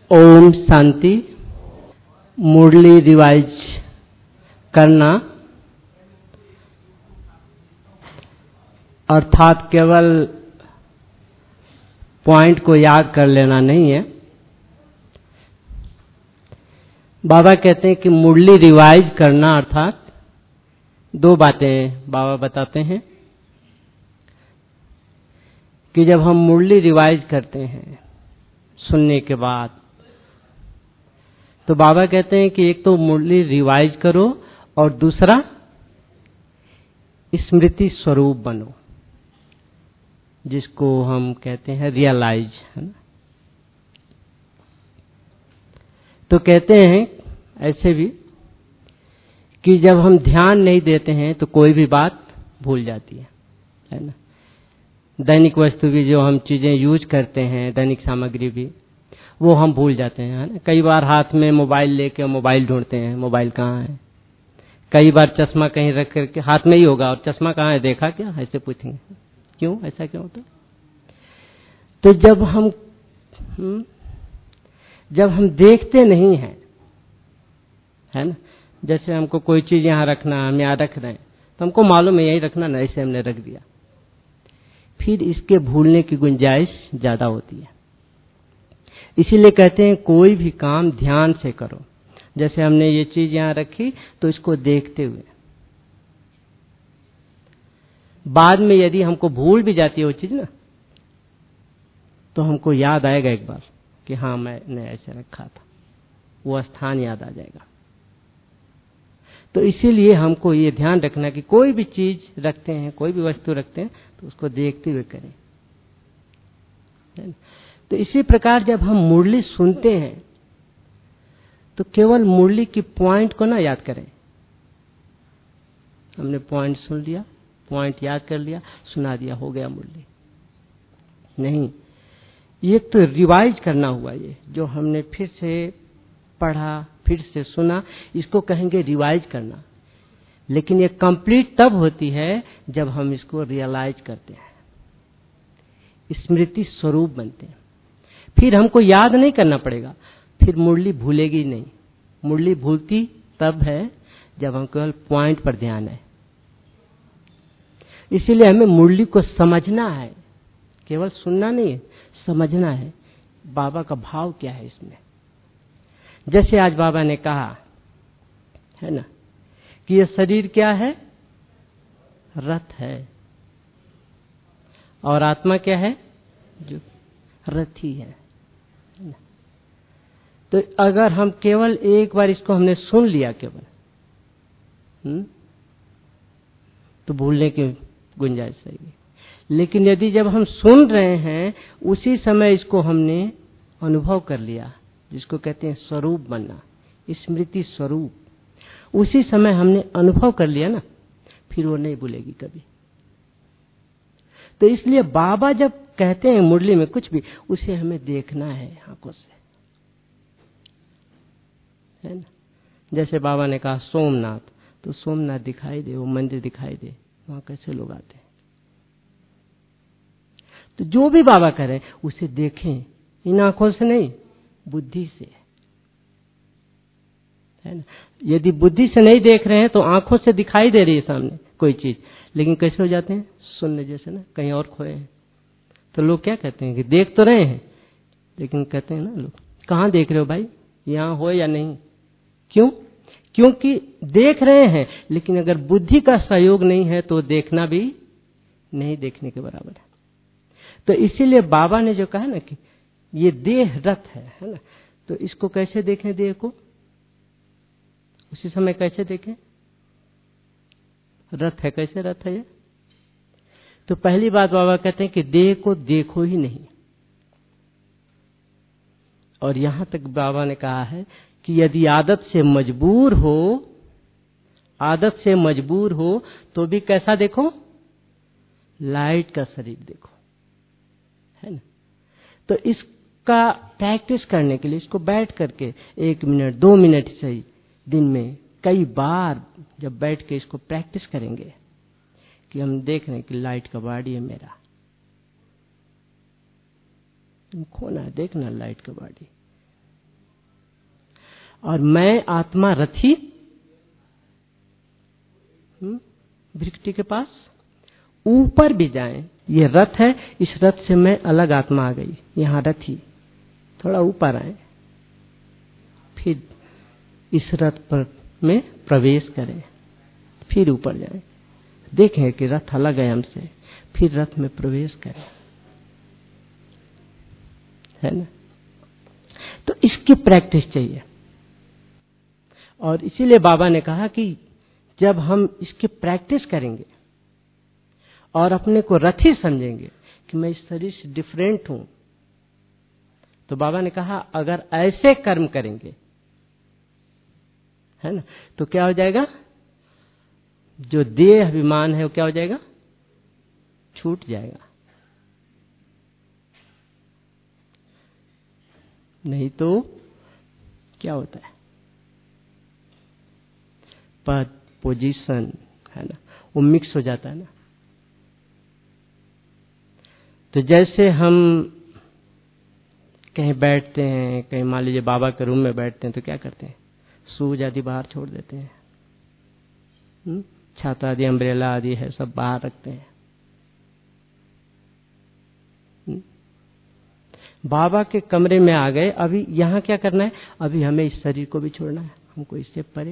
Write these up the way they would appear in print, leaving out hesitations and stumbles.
ओम शांति। मुरली revise करना अर्थात केवल पॉइंट को याद कर लेना नहीं है। बाबा कहते हैं कि मुरली रिवाइज करना अर्थात दो बातें बाबा बताते हैं कि जब हम मुरली रिवाइज करते हैं सुनने के बाद, तो बाबा कहते हैं कि एक तो मुरली रिवाइज करो और दूसरा स्मृति स्वरूप बनो, जिसको हम कहते हैं रियलाइज, है ना। तो कहते हैं ऐसे भी कि जब हम ध्यान नहीं देते हैं तो कोई भी बात भूल जाती है ना। दैनिक वस्तु भी जो हम चीजें यूज करते हैं, दैनिक सामग्री भी, वो हम भूल जाते हैं, है ना। कई बार हाथ में मोबाइल लेके मोबाइल ढूंढते हैं, मोबाइल कहाँ है। कई बार चश्मा कहीं रख करके हाथ में ही होगा और चश्मा कहाँ है, देखा क्या, ऐसे पूछेंगे। क्यों, ऐसा क्यों होता है? तो जब हम देखते नहीं हैं, है ना। जैसे हमको कोई चीज यहाँ रखना, हम यहाँ रख रहे हैं तो हमको मालूम है यही रखना ना, ऐसे हमने रख दिया, फिर इसके भूलने की गुंजाइश ज्यादा होती है। इसीलिए कहते हैं कोई भी काम ध्यान से करो। जैसे हमने ये चीज यहां रखी तो इसको देखते हुए, बाद में यदि हमको भूल भी जाती है वो चीज ना, तो हमको याद आएगा एक बार कि हाँ मैंने ऐसे रखा था, वो स्थान याद आ जाएगा। तो इसीलिए हमको ये ध्यान रखना कि कोई भी चीज रखते हैं, कोई भी वस्तु रखते हैं तो उसको देखते हुए करें। तो इसी प्रकार जब हम मुरली सुनते हैं तो केवल मुरली की पॉइंट को ना याद करें। हमने पॉइंट सुन लिया, पॉइंट याद कर लिया, सुना दिया, हो गया मुरली। नहीं, ये तो रिवाइज करना हुआ। ये जो हमने फिर से पढ़ा, फिर से सुना, इसको कहेंगे रिवाइज करना। लेकिन ये कंप्लीट तब होती है जब हम इसको रियलाइज करते हैं, स्मृति स्वरूप बनते हैं। फिर हमको याद नहीं करना पड़ेगा, फिर मुरली भूलेगी नहीं। मुरली भूलती तब है जब हम केवल पॉइंट पर ध्यान है। इसीलिए हमें मुरली को समझना है, केवल सुनना नहीं है, समझना है बाबा का भाव क्या है इसमें। जैसे आज बाबा ने कहा है ना कि ये शरीर क्या है, रथ है, और आत्मा क्या है, जो रथी है। तो अगर हम केवल एक बार इसको हमने सुन लिया केवल, तो भूलने की गुंजाइश रहेगी। लेकिन यदि जब हम सुन रहे हैं उसी समय इसको हमने अनुभव कर लिया, जिसको कहते हैं स्वरूप बनना, स्मृति स्वरूप, उसी समय हमने अनुभव कर लिया ना, फिर वो नहीं भूलेगी कभी। तो इसलिए बाबा जब कहते हैं मुरली में कुछ भी, उसे हमें देखना है आंखों से, है ना। जैसे बाबा ने कहा सोमनाथ, तो सोमनाथ दिखाई दे, वो मंदिर दिखाई दे, वहां कैसे लोग आते हैं। तो जो भी बाबा कह रहे हैं उसे देखें, इन आंखों से नहीं, बुद्धि से, है ना। यदि बुद्धि से नहीं देख रहे हैं तो आंखों से दिखाई दे रही है सामने कोई चीज, लेकिन कैसे हो जाते हैं, सुनने जैसे ना, कहीं और खोए हैं। तो लोग क्या कहते हैं कि देख तो रहे हैं, लेकिन कहते हैं ना लोग, कहाँ देख रहे हो भाई, यहां हो या नहीं। क्यों? क्योंकि देख रहे हैं, लेकिन अगर बुद्धि का सहयोग नहीं है तो देखना भी नहीं देखने के बराबर है। तो इसीलिए बाबा ने जो कहा ना कि ये देह रथ है ना, तो इसको कैसे देखें, देह को उसी समय कैसे देखें, रथ है, कैसे रथ है ये। तो पहली बात बाबा कहते हैं कि देह को देखो ही नहीं। और यहां तक बाबा ने कहा है कि यदि आदत से मजबूर हो तो भी कैसा देखो, लाइट का शरीर देखो, है ना। तो इसका प्रैक्टिस करने के लिए इसको बैठ करके 1 मिनट 2 मिनट सही, दिन में कई बार जब बैठ के इसको प्रैक्टिस करेंगे कि हम देख रहे हैं कि लाइट का बॉडी है मेरा, तुम खोना है, देखना लाइट का बॉडी, और मैं आत्मा रथी भृकुटी के पास। ऊपर भी जाएं, ये रथ है, इस रथ से मैं अलग आत्मा आ गई, यहां रथी। थोड़ा ऊपर आए, फिर इस रथ पर में प्रवेश करें, फिर ऊपर जाएं, देखें कि रथ अलग है हमसे, फिर रथ में प्रवेश करें, है ना। तो इसकी प्रैक्टिस चाहिए। और इसीलिए बाबा ने कहा कि जब हम इसकी प्रैक्टिस करेंगे और अपने को रथी समझेंगे कि मैं इस शरीर से डिफरेंट हूं, तो बाबा ने कहा अगर ऐसे कर्म करेंगे, है ना, तो क्या हो जाएगा, जो देह अभिमान है वो क्या हो जाएगा, छूट जाएगा। नहीं तो क्या होता है, पद पोजीशन, है ना, वो मिक्स हो जाता है ना। तो जैसे हम कहीं बैठते हैं, कहीं मान लीजिए बाबा के रूम में बैठते हैं, तो क्या करते हैं, शूज आदि बाहर छोड़ देते हैं, छाता आदि अम्ब्रेला आदि है सब बाहर रखते हैं। बाबा के कमरे में आ गए, अभी यहां क्या करना है, अभी हमें इस शरीर को भी छोड़ना है, हमको इससे परे,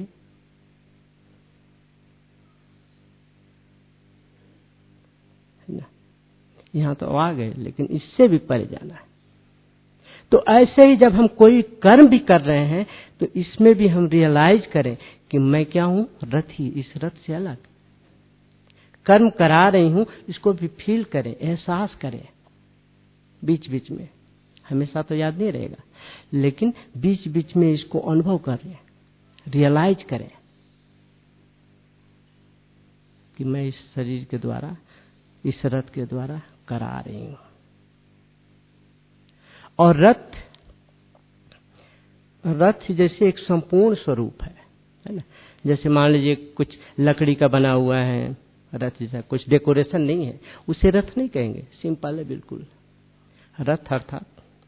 है ना। यहां तो आ गए लेकिन इससे भी परे जाना है। तो ऐसे ही जब हम कोई कर्म भी कर रहे हैं तो इसमें भी हम रियलाइज करें कि मैं क्या हूं, रथी, इस रथ से अलग। कर्म करा रही हूं, इसको भी फील करें, एहसास करें, बीच बीच में, हमेशा तो याद नहीं रहेगा, लेकिन बीच बीच में इसको अनुभव करें, रियलाइज करें कि मैं इस शरीर के द्वारा, इस रथ के द्वारा करा रही हूं। और रथ जैसे एक संपूर्ण स्वरूप है ना। जैसे मान लीजिए कुछ लकड़ी का बना हुआ है रथ, जैसा कुछ डेकोरेशन नहीं है, उसे रथ नहीं कहेंगे, सिंपल है बिल्कुल, रथ अर्थात।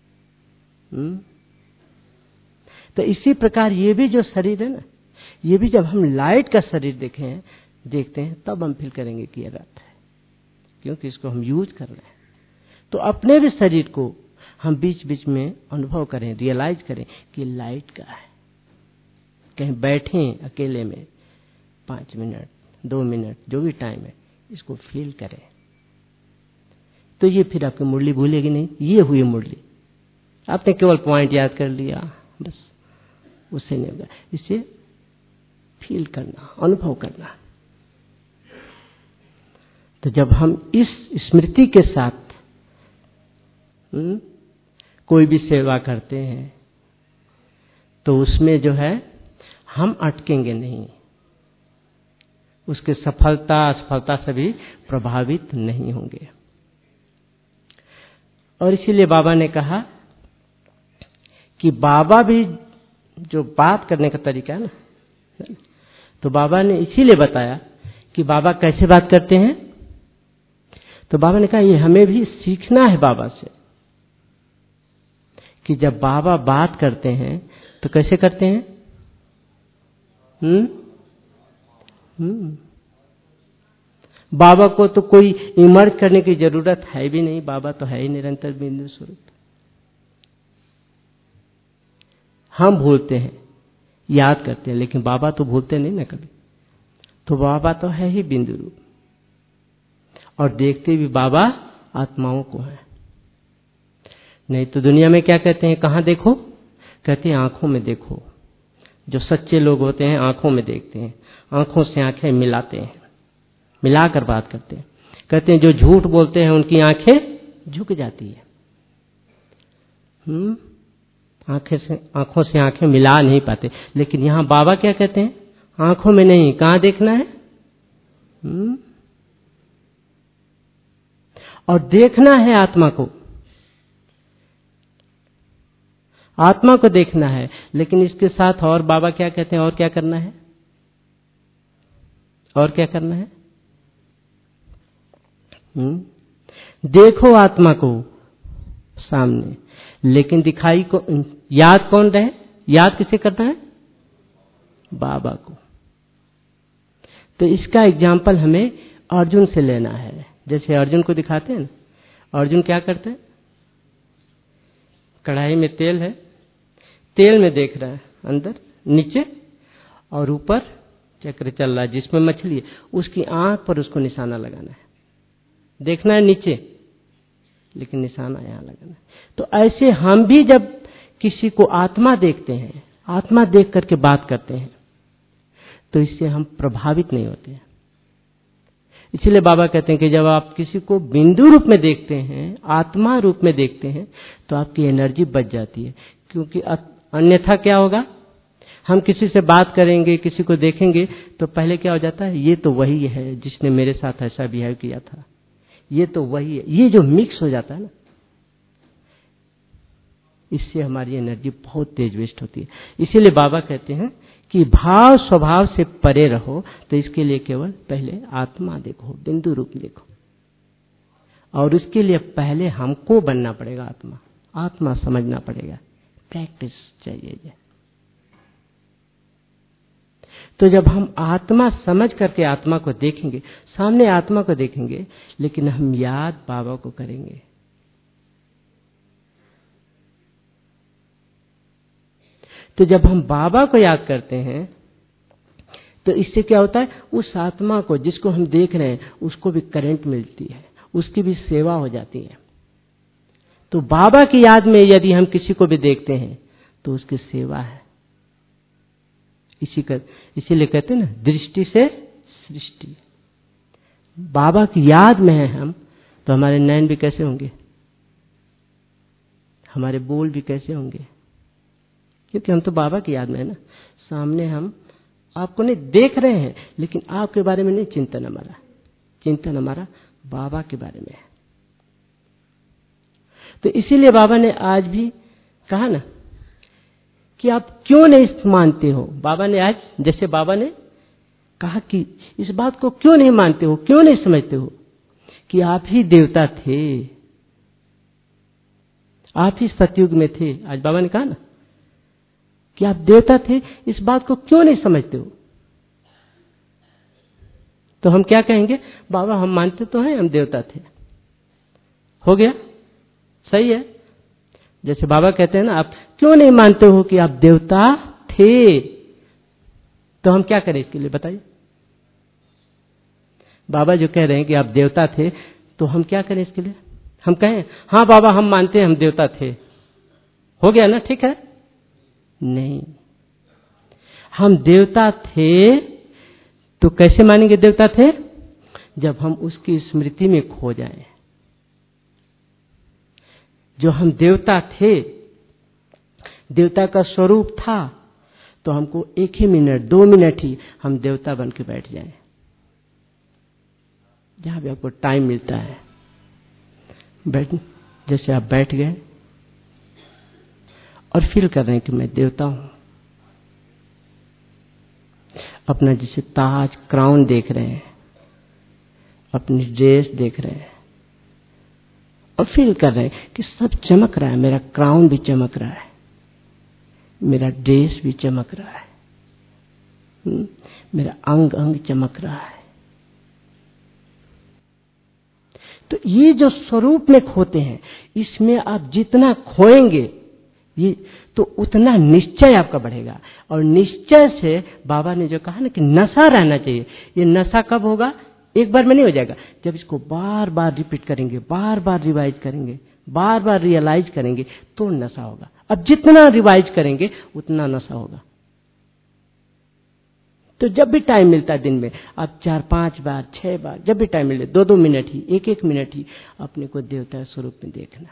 तो इसी प्रकार ये भी जो शरीर है ना, ये भी जब हम लाइट का शरीर देखते हैं तब हम फील करेंगे कि ये रथ है, क्योंकि इसको हम यूज कर रहे हैं। तो अपने भी शरीर को हम बीच बीच में अनुभव करें, रियलाइज करें कि लाइट का है। कहीं बैठे अकेले में 5 मिनट 2 मिनट जो भी टाइम है, इसको फील करें, तो ये फिर आपकी मुरली भूलेगी नहीं। ये हुई मुरली, आपने केवल पॉइंट याद कर लिया, बस उससे नहीं होगा। इसे फील करना, अनुभव करना। तो जब हम इस स्मृति के साथ कोई भी सेवा करते हैं तो उसमें जो है हम अटकेंगे नहीं, उसके सफलता असफलता से भी प्रभावित नहीं होंगे। और इसीलिए बाबा ने कहा कि बाबा भी जो बात करने का तरीका है ना, तो बाबा ने इसीलिए बताया कि बाबा कैसे बात करते हैं। तो बाबा ने कहा ये हमें भी सीखना है बाबा से, कि जब बाबा बात करते हैं तो कैसे करते हैं। बाबा को तो कोई इमर्ज करने की जरूरत है भी नहीं, बाबा तो है ही निरंतर बिंदु स्वरूप। हम भूलते हैं, याद करते हैं, लेकिन बाबा तो भूलते नहीं ना कभी। तो बाबा तो है ही बिंदु रूप, और देखते भी बाबा आत्माओं को है। नहीं तो दुनिया में क्या कहते हैं, कहां देखो, कहते हैं आंखों में देखो। जो सच्चे लोग होते हैं आंखों में देखते हैं, आंखों से आंखें मिलाते हैं, मिलाकर बात करते हैं। कहते हैं जो झूठ बोलते हैं उनकी आंखें झुक जाती है। आंखों से आंखें मिला नहीं पाते। लेकिन यहां बाबा क्या कहते हैं, आंखों में नहीं, कहां देखना है, और देखना है आत्मा को, आत्मा को देखना है। लेकिन इसके साथ और बाबा क्या कहते हैं, और क्या करना है, और क्या करना है, देखो आत्मा को सामने, लेकिन दिखाई को, याद कौन रहे, याद किसे करना है, बाबा को। तो इसका एग्जाम्पल हमें अर्जुन से लेना है। जैसे अर्जुन को दिखाते हैं ना, अर्जुन क्या करते हैं, कढ़ाई में तेल है, तेल में देख रहा है अंदर नीचे और ऊपर चक्र चल रहा है जिसमें मछली है, उसकी आंख पर उसको निशाना लगाना है। देखना है नीचे, लेकिन निशाना यहां लगाना है। तो ऐसे हम भी जब किसी को आत्मा देखते हैं, आत्मा देख करके बात करते हैं, तो इससे हम प्रभावित नहीं होते हैं। इसीलिए बाबा कहते हैं कि जब आप किसी को बिंदु रूप में देखते हैं, आत्मा रूप में देखते हैं, तो आपकी एनर्जी बच जाती है। क्योंकि अन्यथा क्या होगा, हम किसी से बात करेंगे, किसी को देखेंगे, तो पहले क्या हो जाता है, ये तो वही है जिसने मेरे साथ ऐसा बिहेव किया था, ये तो वही है, ये जो मिक्स हो जाता है ना, इससे हमारी एनर्जी बहुत तेज वेस्ट होती है। इसीलिए बाबा कहते हैं कि भाव स्वभाव से परे रहो। तो इसके लिए केवल पहले आत्मा देखो, बिंदु रूप देखो, और उसके लिए पहले हमको बनना पड़ेगा आत्मा, आत्मा समझना पड़ेगा, प्रैक्टिस चाहिए। तो जब हम आत्मा समझ करके आत्मा को देखेंगे, सामने आत्मा को देखेंगे, लेकिन हम याद बाबा को करेंगे। तो जब हम बाबा को याद करते हैं, तो इससे क्या होता है, उस आत्मा को जिसको हम देख रहे हैं उसको भी करंट मिलती है, उसकी भी सेवा हो जाती है। तो बाबा की याद में यदि हम किसी को भी देखते हैं तो उसकी सेवा है। इसीलिए कहते हैं ना, दृष्टि से सृष्टि। बाबा की याद में है हम, तो हमारे नयन भी कैसे होंगे, हमारे बोल भी कैसे होंगे, क्योंकि हम तो बाबा की याद में है ना। सामने हम आपको नहीं देख रहे हैं, लेकिन आपके बारे में नहीं चिंतन हमारा बाबा के बारे में है। तो इसीलिए बाबा ने आज भी कहा ना कि आप क्यों नहीं मानते हो। बाबा ने आज, जैसे बाबा ने कहा कि इस बात को क्यों नहीं मानते हो, क्यों नहीं समझते हो कि आप ही देवता थे, आप ही सतयुग में थे। आज बाबा ने कहा ना कि आप देवता थे, इस बात को क्यों नहीं समझते हो। तो हम क्या कहेंगे, बाबा हम मानते तो हैं हम देवता थे, हो गया, सही है। जैसे बाबा कहते हैं ना, आप क्यों नहीं मानते हो कि आप देवता थे, तो हम क्या करें इसके लिए बताइए। बाबा जो कह रहे हैं कि आप देवता थे, तो हम क्या करें इसके लिए। हम कहें हाँ बाबा हम मानते हैं हम देवता थे, हो गया ना, ठीक है। नहीं, हम देवता थे तो कैसे मानेंगे देवता थे, जब हम उसकी स्मृति में खो जाएं। जो हम देवता थे, देवता का स्वरूप था, तो हमको एक ही मिनट 2 मिनट ही हम देवता बन के बैठ जाएं। जहां भी आपको टाइम मिलता है बैठ, जैसे आप बैठ गए और फील कर रहे हैं कि मैं देवता हूं। अपना जैसे ताज क्राउन देख रहे हैं, अपनी ड्रेस देख रहे हैं और फील कर रहे हैं कि सब चमक रहा है, मेरा क्राउन भी चमक रहा है, मेरा ड्रेस भी चमक रहा है, मेरा अंग अंग चमक रहा है। तो ये जो स्वरूप में खोते हैं, इसमें आप जितना खोएंगे ये तो उतना निश्चय आपका बढ़ेगा। और निश्चय से बाबा ने जो कहा ना कि नशा रहना चाहिए, ये नशा कब होगा, एक बार में नहीं हो जाएगा। जब इसको बार बार रिपीट करेंगे, बार बार रिवाइज करेंगे, बार बार रियलाइज करेंगे, तो नशा होगा। अब जितना रिवाइज करेंगे उतना नशा होगा। तो जब भी टाइम मिलता है दिन में, आप 4-5 बार 6 बार, जब भी टाइम मिले 2-2 मिनट ही, 1-1 मिनट ही अपने को देवता स्वरूप में देखना।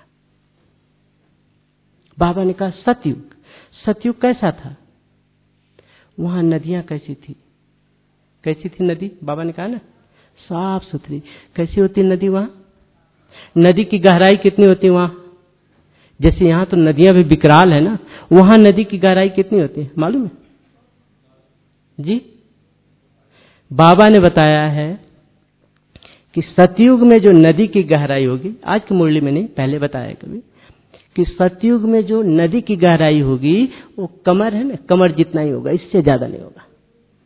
बाबा ने कहा सतयुग, सतयुग कैसा था, वहां नदियां कैसी थी, कैसी थी नदी, बाबा ने कहा ना साफ सुथरी। कैसी होती नदी वहां, नदी की गहराई कितनी होती वहां, जैसे यहां तो नदियां भी विकराल है ना, वहां नदी की गहराई कितनी होती है मालूम है जी। बाबा ने बताया है कि सतयुग में जो नदी की गहराई होगी, आज की मुरली में नहीं पहले बताया कभी, कि सतयुग में जो नदी की गहराई होगी वो कमर है ना, कमर जितना ही होगा, इससे ज्यादा नहीं होगा।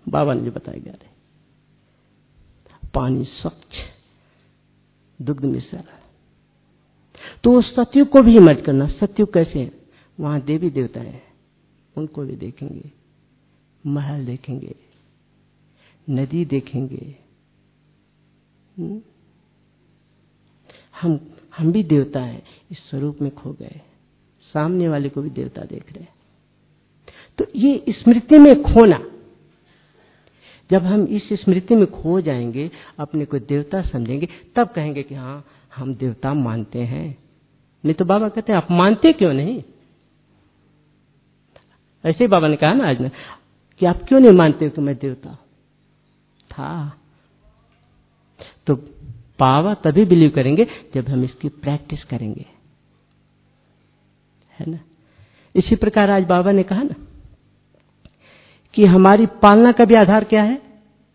बाबा ने जो बताया गया है, पानी स्वच्छ, दुग्ध मिश्र। तो सतयुग को भी मत करना। सतयुग कैसे है? वहां देवी देवता है, उनको भी देखेंगे, महल देखेंगे, नदी देखेंगे। हम भी देवता हैं, इस स्वरूप में खो गए, सामने वाले को भी देवता देख रहे हैं। तो ये स्मृति में खोना, जब हम इस स्मृति में खो जाएंगे, अपने को देवता समझेंगे, तब कहेंगे कि हाँ हम देवता मानते हैं। नहीं तो बाबा कहते हैं आप मानते क्यों नहीं? ऐसे ही बाबा ने कहा ना आज में कि आप क्यों नहीं मानते हो कि मैं देवता था? तो बाबा तभी बिलीव करेंगे जब हम इसकी प्रैक्टिस करेंगे, है ना। इसी प्रकार आज बाबा ने कहा ना कि हमारी पालना का भी आधार क्या है?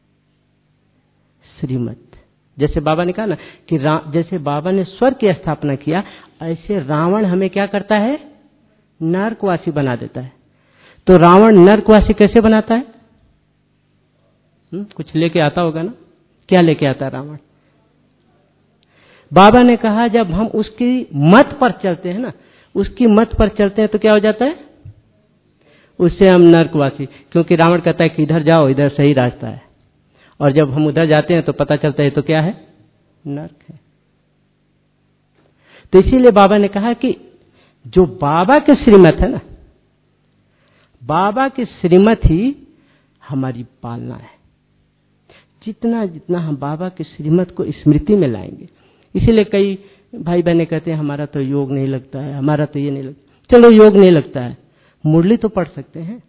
श्रीमत। जैसे बाबा ने कहा ना कि जैसे बाबा ने स्वर्ग की स्थापना किया, ऐसे रावण हमें क्या करता है? नरकवासी बना देता है। तो रावण नरकवासी कैसे बनाता है? कुछ लेके आता होगा ना। क्या लेके आता है रावण? बाबा ने कहा जब हम उसकी मत पर चलते हैं ना, उसकी मत पर चलते हैं तो क्या हो जाता है? उससे हम नरकवासी। क्योंकि रावण कहता है कि इधर जाओ, इधर सही रास्ता है, और जब हम उधर जाते हैं तो पता चलता है तो क्या है? नरक है। तो इसीलिए बाबा ने कहा कि जो बाबा के श्रीमत है ना, बाबा की श्रीमत ही हमारी पालना है। जितना जितना हम बाबा की श्रीमत को स्मृति में लाएंगे। इसीलिए कई भाई बहने कहते हैं हमारा तो योग नहीं लगता है, हमारा तो ये नहीं लगता। चलो योग नहीं लगता है, मुरली तो पढ़ सकते हैं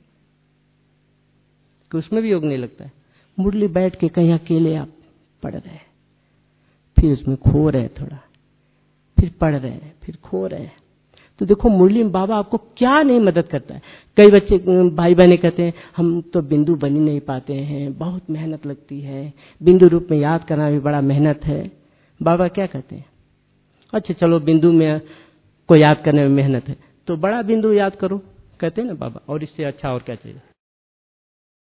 कि उसमें भी योग नहीं लगता है। मुरली बैठ के कहीं अकेले आप पढ़ रहे हैं, फिर उसमें खो रहे हैं थोड़ा, फिर पढ़ रहे हैं, फिर खो रहे हैं। तो देखो मुरली में बाबा आपको क्या नहीं मदद करता है। कई बच्चे भाई बहने कहते हैं हम तो बिंदु बन ही नहीं पाते हैं, बहुत मेहनत लगती है, बिंदु रूप में याद करना भी बड़ा मेहनत है। बाबा क्या कहते हैं? अच्छा चलो बिंदु में को याद करने में मेहनत है तो बड़ा बिंदु याद करो, कहते हैं ना बाबा, और इससे अच्छा और क्या चाहिए।